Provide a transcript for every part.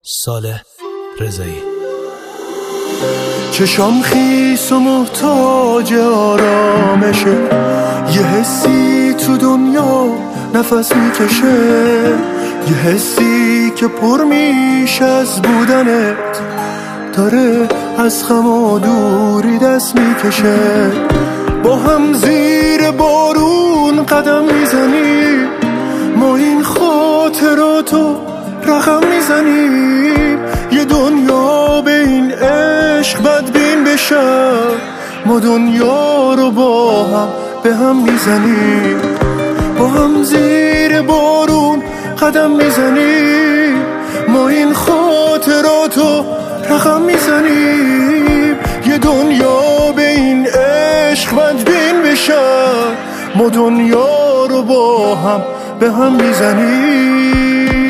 صالح رضایی. چشام خیس و محتاج آرامشه، یه حسی تو دنیا نفس میکشه، یه حسی که پر میشه از بودنت، داره از غم و دوری دست میکشه. با هم زیر بارون قدم میزنیم، ما این خاطراتو رقم میزنیم. یه دنیا به این عشق بدبین بشه، ما دنیا رو با هم به هم میزنیم. با هم زیر بارون قدم میزنیم، ما این خاطراتو رقم میزنیم. یه دنیا به این عشق بدبین بشه، ما دنیا رو با هم به هم میزنیم.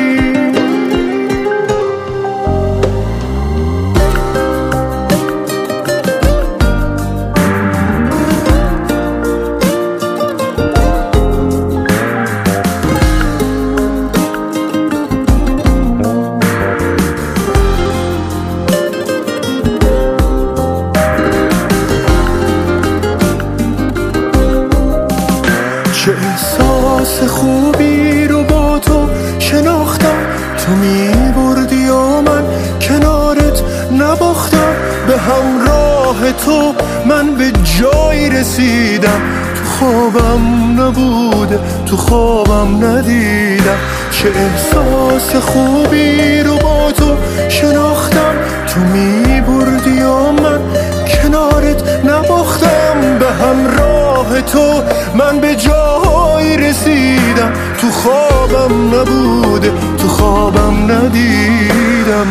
چه احساس خوبی رو با تو شناختم، تو میبردی و من کنارت نباختم. به همراه تو من به جایی رسیدم، تو خوابم نبوده تو خوابم ندیدم. چه احساس خوبی رو با تو شناختم، تو میبردی و من کنارت نباختم. به همراه تو من به جایی رسیدم، تو خوابم نبوده تو خوابم ندیدم.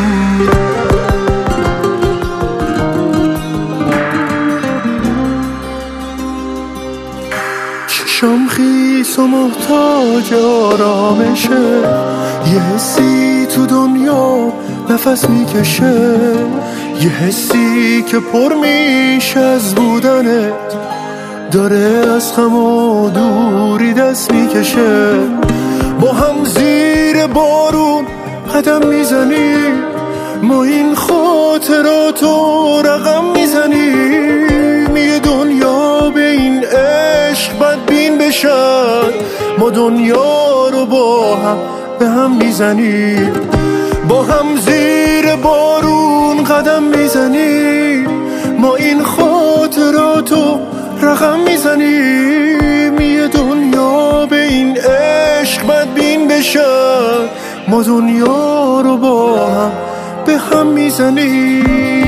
چشام خیس و محتاج آرامشه، یه حسی تو دنیا نفس میکشه، یه حسی که پر میشه از بودنت، داره از غم و دوری دست میکشه. با هم زیر بارون قدم میزنیم، ما این خاطراتو رقم میزنیم. یه دنیا به این عشق بدبین بشن، ما دنیا رو با هم به هم میزنیم. با هم زیر بارون قدم میزنیم، ما این خاطراتو رقم میزنیم. یه دنیا به این عشق بدبین بشن، ما دنیا رو با هم به هم میزنیم.